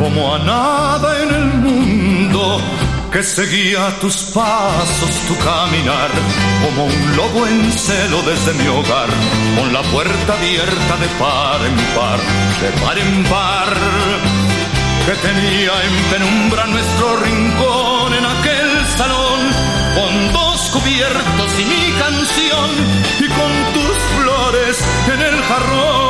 como a nada en el mundo, que seguía tus pasos, tu caminar, como un lobo en celo desde mi hogar, con la puerta abierta de par en par, de par en par, que tenía en penumbra nuestro rincón en aquel salón, con dos cubiertos y mi canción, y con tus flores en el jarrón.